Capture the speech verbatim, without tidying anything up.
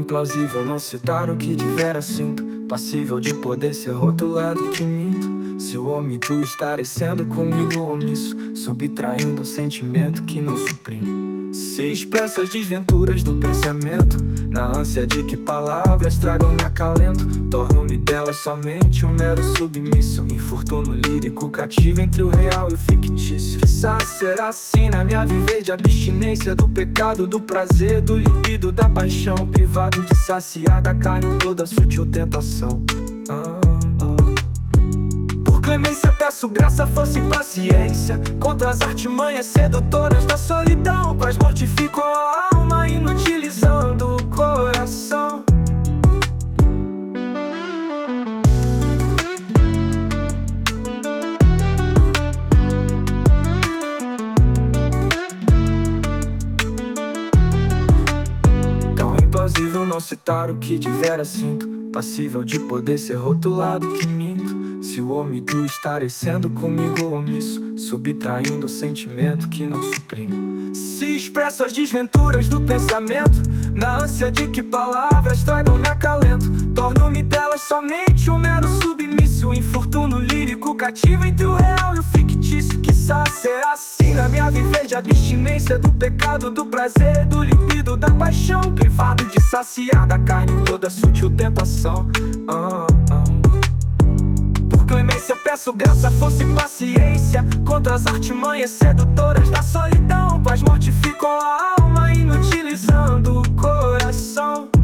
implausível não citar o que de vera sinto, passível de poder ser rotulado que minto. Se o homem tu estarecendo comigo omisso, subtraindo o sentimento que não suprime. Se expressa as desventuras do pensamento, na ânsia de que palavras tragam me acalento, torno-me delas somente um mero submisso, infortúnio lírico cativo entre o real e o fictício. Quizás será assim na minha viver de abstinência do pecado, do prazer, do libido, da paixão, privado de saciar da carne toda sutil tentação. ah. Clemência, peço graça, força e paciência contra as artimanhas sedutoras da solidão, quais mortificam a alma, inutilizando o coração. Tão implausível não citar o que de vera sinto, passível de poder ser rotulado que minto. Se o homem tu estarecendo comigo omisso, subtraindo o sentimento que não suprime. Se expresso as desventuras do pensamento, na ânsia de que palavras tragam me acalento, torno-me delas somente um mero submisso, infortúnio lírico cativo entre o real e o fictício. Quizás será assim na minha viver de abstinência do pecado, do prazer, do libido, da paixão, privado de saciar da carne toda sutil tentação. ah, ah. Clemência, peço graça, força e paciência contra as artimanhas sedutoras da solidão, quais mortificam a alma, inutilizando o coração.